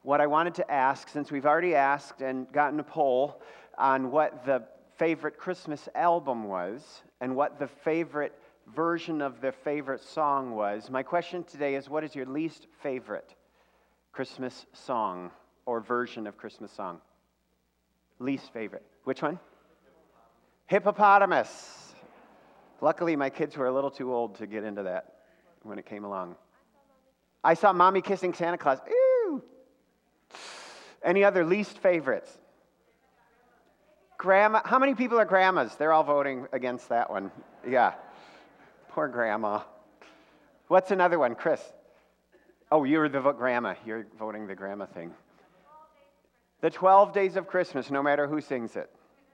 what I wanted to ask, since we've already asked and gotten a poll on what the favorite Christmas album was and what the favorite version of the favorite song was, my question today is, what is your least favorite Christmas song or version of Christmas song? Least favorite. Which one? Hippopotamus. Luckily, my kids were a little too old to get into that when it came along. I saw Mommy Kissing Santa Claus. Ew! Any other least favorites? Grandma. How many people are grandmas? They're all voting against that one. Yeah. Poor grandma. What's another one, Chris? Oh, you're the grandma. You're voting the grandma thing. The 12 Days of Christmas, no matter who sings it.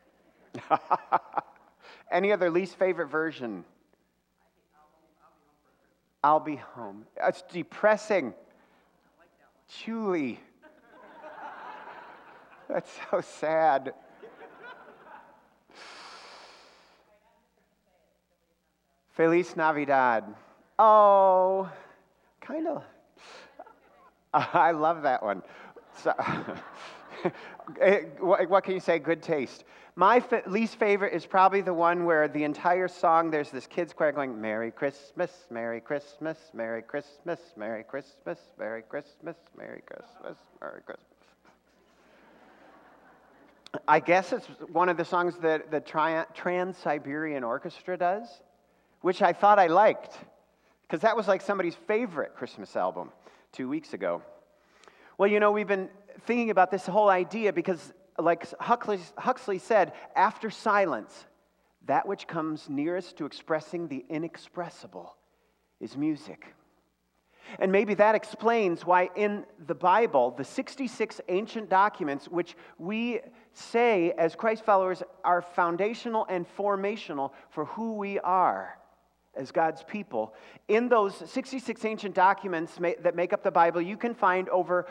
Any other least favorite version? I'll Be Home. It's depressing. Julie. That's so sad. Feliz Navidad. Oh, kind of. I love that one. So, what can you say? Good taste. My least favorite is probably the one where the entire song, there's this kids choir going, Merry Christmas, Merry Christmas, Merry Christmas, Merry Christmas, Merry Christmas, Merry Christmas, Merry Christmas. I guess it's one of the songs that the Trans-Siberian Orchestra does, which I thought I liked, because that was like somebody's favorite Christmas album 2 weeks ago. Well, you know, we've been thinking about this whole idea because, like Huxley said, after silence, that which comes nearest to expressing the inexpressible is music. And maybe that explains why in the Bible, the 66 ancient documents, which we say as Christ followers are foundational and formational for who we are as God's people, in those 66 ancient documents that make up the Bible, you can find over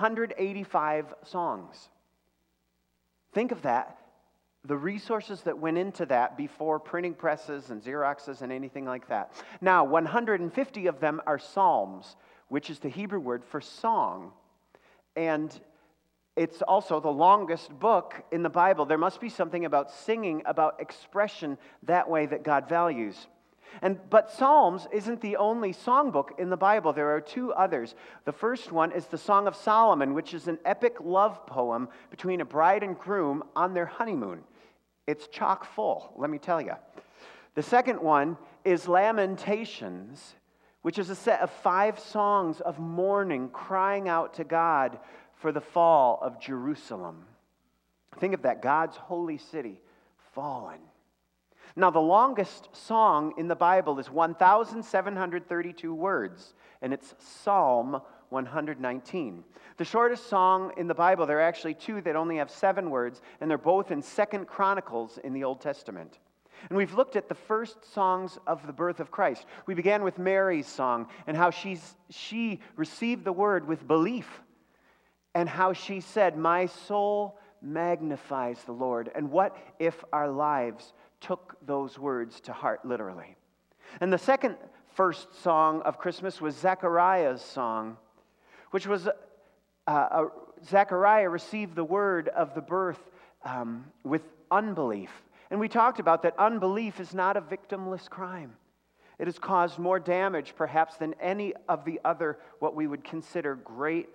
185 songs. Think of that. The resources that went into that before printing presses and Xeroxes and anything like that. Now, 150 of them are psalms, which is the Hebrew word for song. And it's also the longest book in the Bible. There must be something about singing, about expression that way that God values. But Psalms isn't the only songbook in the Bible. There are two others. The first one is the Song of Solomon, which is an epic love poem between a bride and groom on their honeymoon. It's chock full, let me tell you. The second one is Lamentations, which is a set of 5 songs of mourning, crying out to God for the fall of Jerusalem. Think of that, God's holy city fallen. Now, the longest song in the Bible is 1,732 words, and it's Psalm 119. The shortest song in the Bible, there are actually 2 that only have 7 words, and they're both in 2 Chronicles in the Old Testament. And we've looked at the first songs of the birth of Christ. We began with Mary's song, and how she received the word with belief, and how she said, "My soul magnifies the Lord." And what if our lives took those words to heart literally? And the first song of Christmas was Zechariah's song, which was Zechariah received the word of the birth with unbelief. And we talked about that unbelief is not a victimless crime. It has caused more damage perhaps than any of the other what we would consider great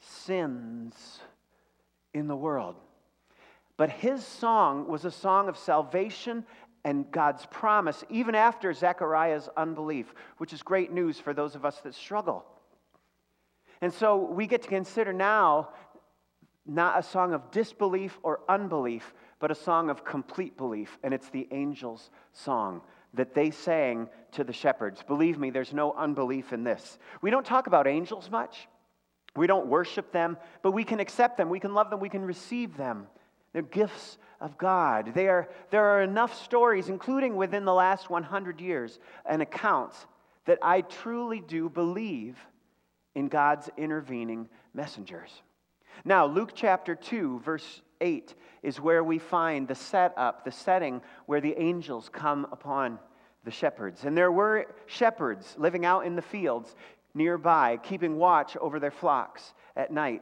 sins in the world. But his song was a song of salvation and God's promise, even after Zechariah's unbelief, which is great news for those of us that struggle. And so we get to consider now not a song of disbelief or unbelief, but a song of complete belief, and it's the angels' song that they sang to the shepherds. Believe me, there's no unbelief in this. We don't talk about angels much. We don't worship them, but we can accept them, we can love them, we can receive them. They're gifts of God. There are enough stories, including within the last 100 years, and accounts that I truly do believe in God's intervening messengers. Now, Luke chapter 2, verse 8 is where we find the setting where the angels come upon the shepherds. And there were shepherds living out in the fields nearby, keeping watch over their flocks at night.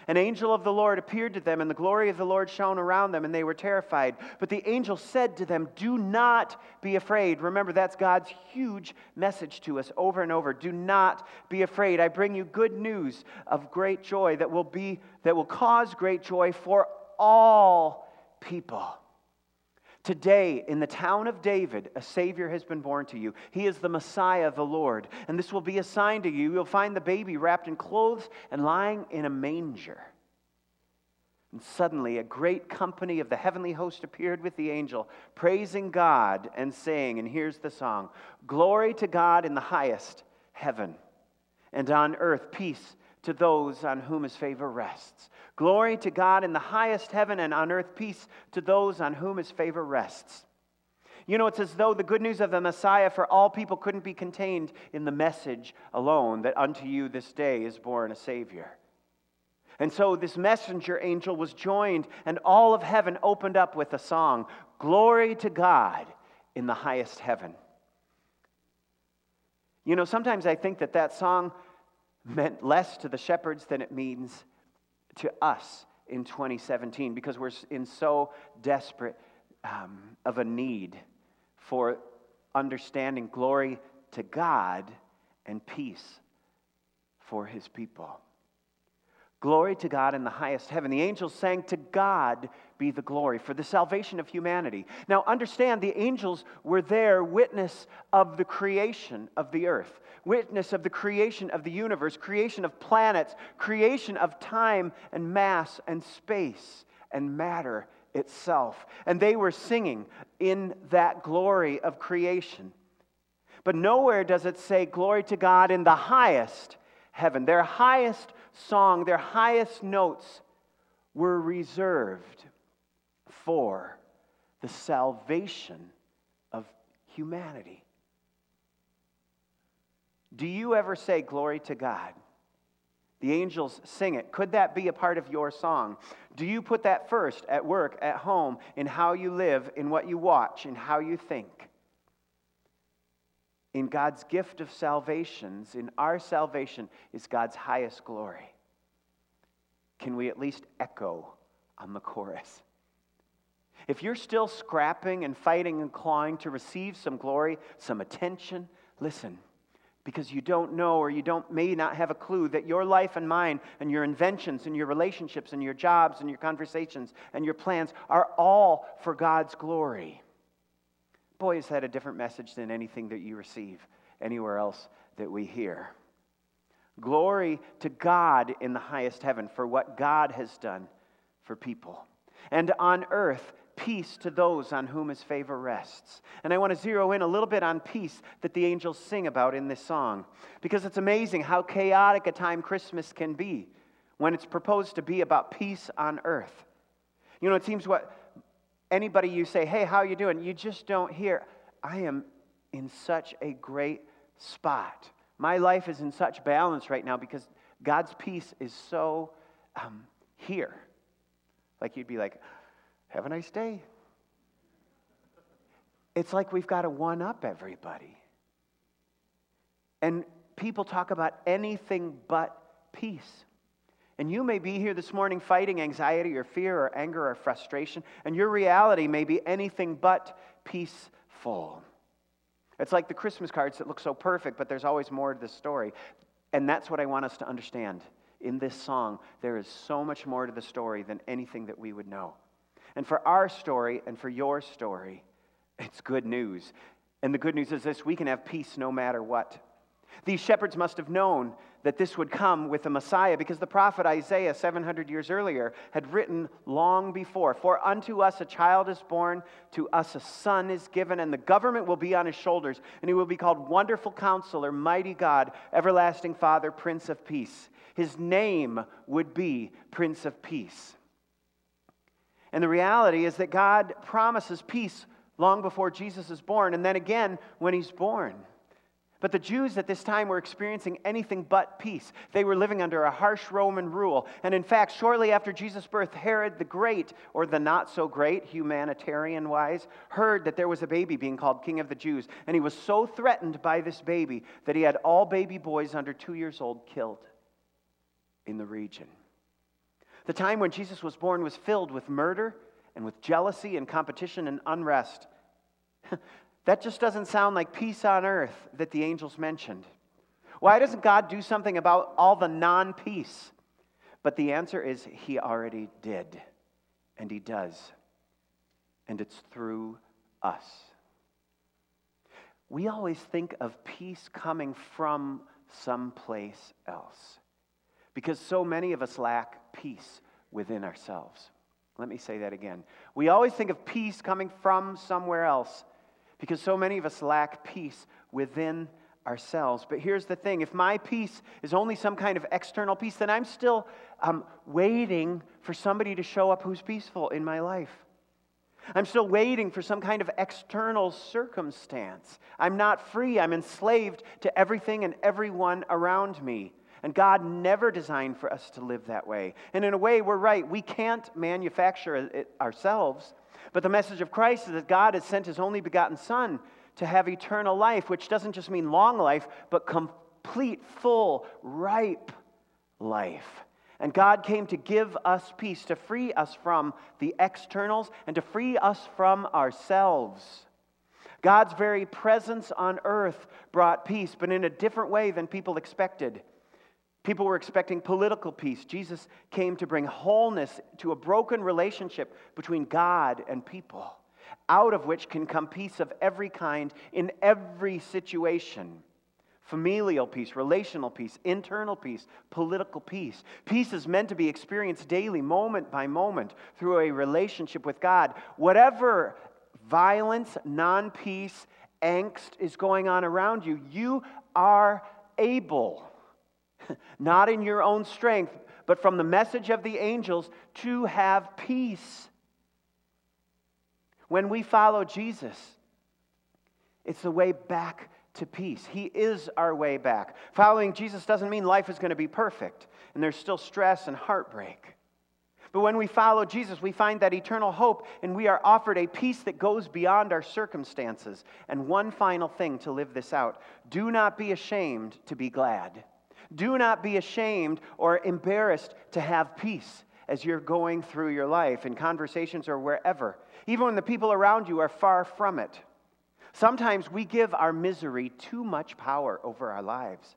An angel of the Lord appeared to them, and the glory of the Lord shone around them, and they were terrified. But the angel said to them, "Do not be afraid." Remember, that's God's huge message to us over and over. Do not be afraid. I bring you good news of great joy that will cause great joy for all people. Today, in the town of David, a Savior has been born to you. He is the Messiah, the Lord. And this will be a sign to you. You'll find the baby wrapped in clothes and lying in a manger. And suddenly, a great company of the heavenly host appeared with the angel, praising God and saying, and here's the song, "Glory to God in the highest heaven, and on earth peace to those on whom his favor rests." Glory to God in the highest heaven, and on earth peace to those on whom his favor rests. You know, it's as though the good news of the Messiah for all people couldn't be contained in the message alone, that unto you this day is born a Savior. And so this messenger angel was joined, and all of heaven opened up with a song, "Glory to God in the highest heaven." You know, sometimes I think that song meant less to the shepherds than it means to us in 2017, because we're in so desperate of a need for understanding glory to God and peace for his people. Glory to God in the highest heaven. The angels sang, "To God be the glory," for the salvation of humanity. Now understand, the angels were there, witness of the creation of the earth, witness of the creation of the universe, creation of planets, creation of time and mass and space and matter itself. And they were singing in that glory of creation. But nowhere does it say, "Glory to God in the highest heaven." Their highest song, their highest notes were reserved for the salvation of humanity. Do you ever say glory to God? The angels sing it. Could that be a part of your song? Do you put that first at work, at home, in how you live, in what you watch, in how you think? In God's gift of salvations, in our salvation, is God's highest glory. Can we at least echo on the chorus? If you're still scrapping and fighting and clawing to receive some glory, some attention, listen, because you don't know, or you may not have a clue that your life and mine and your inventions and your relationships and your jobs and your conversations and your plans are all for God's glory. Boy, is that a different message than anything that you receive anywhere else that we hear. Glory to God in the highest heaven for what God has done for people. And on earth, peace to those on whom his favor rests. And I want to zero in a little bit on peace that the angels sing about in this song, because it's amazing how chaotic a time Christmas can be when it's proposed to be about peace on earth. You know, it seems what anybody you say, "Hey, how you doing?" you just don't hear, "I am in such a great spot. My life is in such balance right now because God's peace is so here." Like you'd be like, "Have a nice day." It's like we've got to one-up everybody. And people talk about anything but peace. And you may be here this morning fighting anxiety or fear or anger or frustration, and your reality may be anything but peaceful. It's like the Christmas cards that look so perfect, but there's always more to the story. And that's what I want us to understand. In this song, there is so much more to the story than anything that we would know. And for our story and for your story, it's good news. And the good news is this: we can have peace no matter what. These shepherds must have known that this would come with the Messiah, because the prophet Isaiah 700 years earlier had written long before, "For unto us a child is born, to us a son is given, and the government will be on his shoulders, and he will be called Wonderful Counselor, Mighty God, Everlasting Father, Prince of Peace." His name would be Prince of Peace. And the reality is that God promises peace long before Jesus is born, and then again when he's born. But the Jews at this time were experiencing anything but peace. They were living under a harsh Roman rule. And in fact, shortly after Jesus' birth, Herod the Great, or the not-so-great, humanitarian-wise, heard that there was a baby being called King of the Jews. And he was so threatened by this baby that he had all baby boys under 2 years old killed in the region. The time when Jesus was born was filled with murder and with jealousy and competition and unrest. That just doesn't sound like peace on earth that the angels mentioned. Why doesn't God do something about all the non-peace? But the answer is He already did, and He does. And it's through us. We always think of peace coming from someplace else because so many of us lack peace within ourselves. Let me say that again. We always think of peace coming from somewhere else because so many of us lack peace within ourselves. But here's the thing. If my peace is only some kind of external peace, then I'm still waiting for somebody to show up who's peaceful in my life. I'm still waiting for some kind of external circumstance. I'm not free. I'm enslaved to everything and everyone around me. And God never designed for us to live that way. And in a way, we're right. We can't manufacture it ourselves. But the message of Christ is that God has sent His only begotten Son to have eternal life, which doesn't just mean long life, but complete, full, ripe life. And God came to give us peace, to free us from the externals and to free us from ourselves. God's very presence on earth brought peace, but in a different way than people expected. People were expecting political peace. Jesus came to bring wholeness to a broken relationship between God and people, out of which can come peace of every kind in every situation. Familial peace, relational peace, internal peace, political peace. Peace is meant to be experienced daily, moment by moment, through a relationship with God. Whatever violence, non-peace, angst is going on around you, you are able, not in your own strength, but from the message of the angels, to have peace. When we follow Jesus, it's the way back to peace. He is our way back. Following Jesus doesn't mean life is going to be perfect, and there's still stress and heartbreak. But when we follow Jesus, we find that eternal hope, and we are offered a peace that goes beyond our circumstances. And one final thing to live this out: do not be ashamed to be glad. Do not be ashamed or embarrassed to have peace as you're going through your life, in conversations or wherever, even when the people around you are far from it. Sometimes we give our misery too much power over our lives.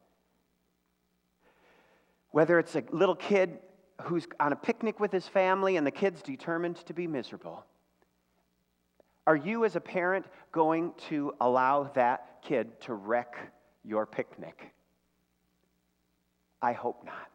Whether it's a little kid who's on a picnic with his family and the kid's determined to be miserable, are you as a parent going to allow that kid to wreck your picnic? I hope not.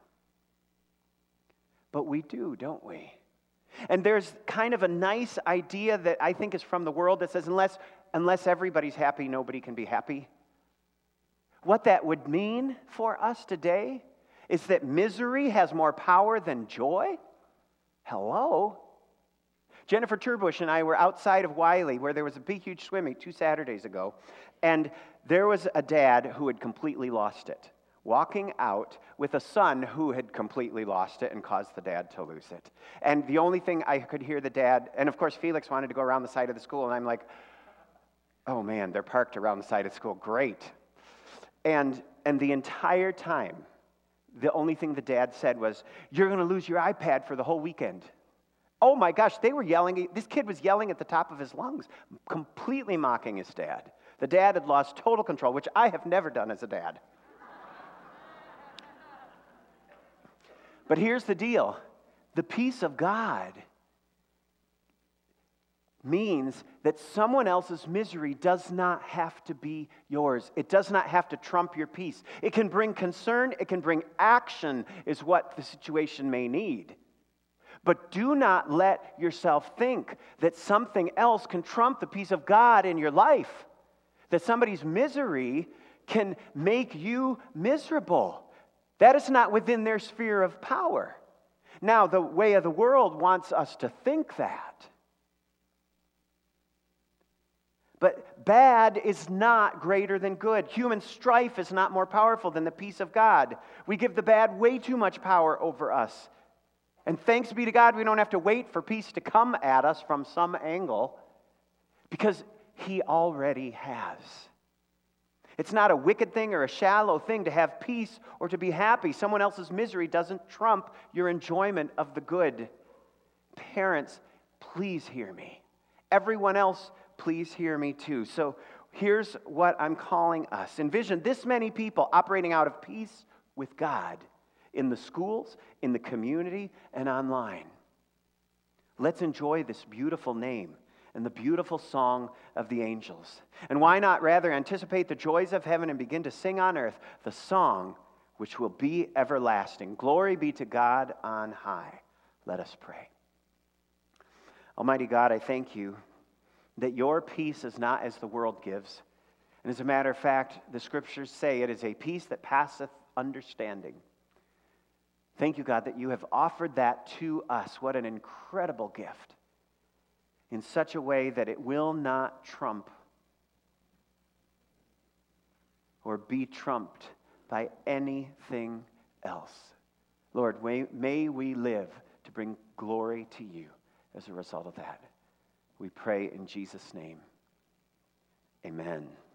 But we do, don't we? And there's kind of a nice idea that I think is from the world that says unless everybody's happy, nobody can be happy. What that would mean for us today is that misery has more power than joy. Hello? Jennifer Turbush and I were outside of Wiley, where there was a big, huge swim meet 2 Saturdays ago, and there was a dad who had completely lost it, walking out with a son who had completely lost it and caused the dad to lose it. And the only thing I could hear the dad, and of course Felix wanted to go around the side of the school, and I'm like, oh man, they're parked around the side of the school, great. And the entire time, the only thing the dad said was, you're going to lose your iPad for the whole weekend. Oh my gosh, they were yelling, this kid was yelling at the top of his lungs, completely mocking his dad. The dad had lost total control, which I have never done as a dad. But here's the deal. The peace of God means that someone else's misery does not have to be yours. It does not have to trump your peace. It can bring concern, it can bring action, is what the situation may need. But do not let yourself think that something else can trump the peace of God in your life, that somebody's misery can make you miserable. That is not within their sphere of power. Now, the way of the world wants us to think that. But bad is not greater than good. Human strife is not more powerful than the peace of God. We give the bad way too much power over us. And thanks be to God, we don't have to wait for peace to come at us from some angle, because He already has. It's not a wicked thing or a shallow thing to have peace or to be happy. Someone else's misery doesn't trump your enjoyment of the good. Parents, please hear me. Everyone else, please hear me too. So here's what I'm calling us. Envision this many people operating out of peace with God in the schools, in the community, and online. Let's enjoy this beautiful name and the beautiful song of the angels. And why not rather anticipate the joys of heaven and begin to sing on earth the song which will be everlasting? Glory be to God on high. Let us pray. Almighty God, I thank you that your peace is not as the world gives. And as a matter of fact, the scriptures say it is a peace that passeth understanding. Thank you, God, that you have offered that to us. What an incredible gift. In such a way that it will not trump or be trumped by anything else. Lord, may we live to bring glory to you as a result of that. We pray in Jesus' name. Amen.